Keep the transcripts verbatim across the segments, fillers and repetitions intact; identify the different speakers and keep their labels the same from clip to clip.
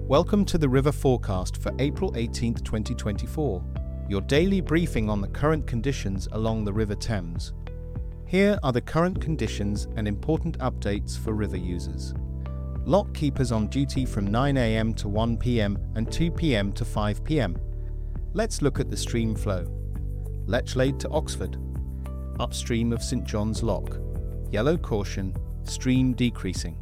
Speaker 1: Welcome to the River Forecast for April eighteenth, twenty twenty-four, your daily briefing on the current conditions along the River Thames. Here are the current conditions and important updates for river users. Lock keepers on duty from nine a m to one p m and two p m to five p m. Let's look at the stream flow. Lechlade to Oxford. Upstream of St John's Lock. Yellow caution, stream decreasing.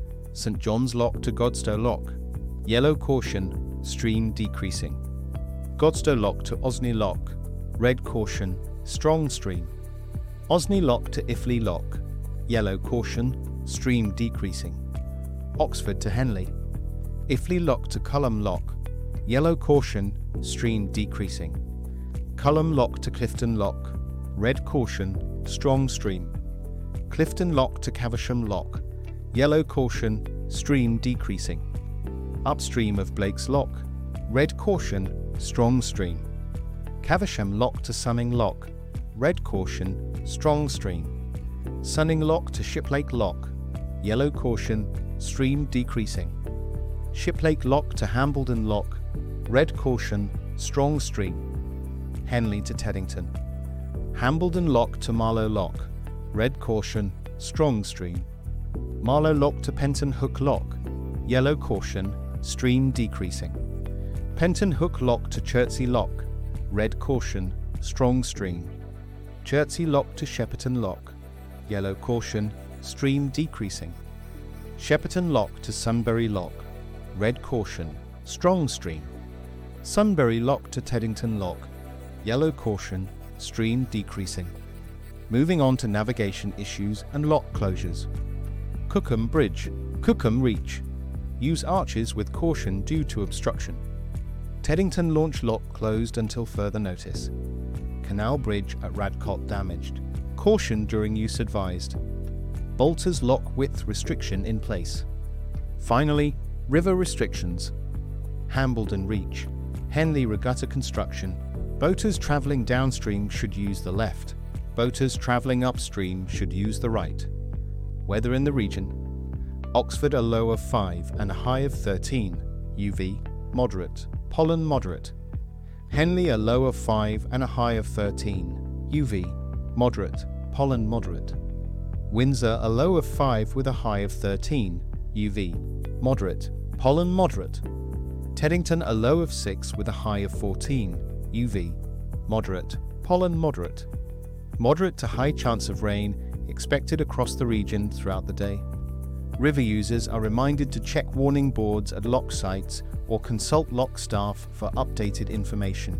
Speaker 1: St John's Lock to Godstow Lock. Yellow caution, stream decreasing. Godstow Lock to Osney Lock. Red caution, strong stream. Osney Lock to Iffley Lock. Yellow caution, stream decreasing. Oxford to Henley. Iffley Lock to Culham Lock. Yellow caution, stream decreasing. Culham Lock to Clifton Lock. Red caution, strong stream. Clifton Lock to Caversham Lock. Yellow caution, stream decreasing. Upstream of Blake's Lock. Red caution, strong stream. Caversham Lock to Sunning Lock. Red caution, strong stream. Sunning Lock to Shiplake Lock. Yellow caution, stream decreasing. Shiplake Lock to Hambledon Lock. Red caution, strong stream. Henley to Teddington. Hambledon Lock to Marlow Lock. Red caution, strong stream. Marlow Lock to Penton Hook Lock. Yellow caution, stream decreasing. Penton Hook Lock to Chertsey Lock. Red caution, strong stream. Chertsey Lock to Shepperton Lock. Yellow caution, stream decreasing. Shepperton Lock to Sunbury Lock. Red caution, strong stream. Sunbury Lock to Teddington Lock. Yellow caution, stream decreasing. Moving on to navigation issues and lock closures. Cookham Bridge. Cookham Reach. Use arches with caution due to obstruction. Teddington Launch Lock closed until further notice. Canal Bridge at Radcott damaged. Caution during use advised. Bolter's Lock width restriction in place. Finally, river restrictions. Hambledon Reach. Henley Regatta construction. Boaters travelling downstream should use the left. Boaters travelling upstream should use the right. Weather in the region. Oxford a low of five and a high of thirteen, U V, moderate, pollen moderate. Henley a low of five and a high of thirteen, U V, moderate, pollen moderate. Windsor a low of five with a high of thirteen, U V, moderate, pollen moderate. Teddington a low of six with a high of fourteen, U V, moderate, pollen moderate. Moderate to high chance of rain expected across the region throughout the day. River users are reminded to check warning boards at lock sites or consult lock staff for updated information.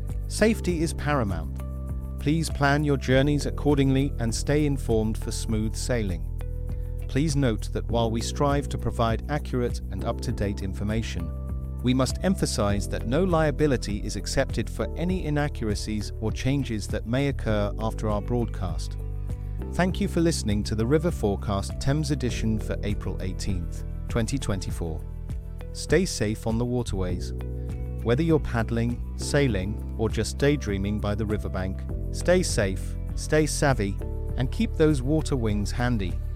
Speaker 1: Safety is paramount. Please plan your journeys accordingly and stay informed for smooth sailing. Please note that while we strive to provide accurate and up-to-date information, we must emphasize that no liability is accepted for any inaccuracies or changes that may occur after our broadcast. Thank you for listening to the River Forecast Thames edition for April eighteenth, twenty twenty-four. Stay safe on the waterways. Whether you're paddling, sailing, or just daydreaming by the riverbank, stay safe, stay savvy, and keep those water wings handy.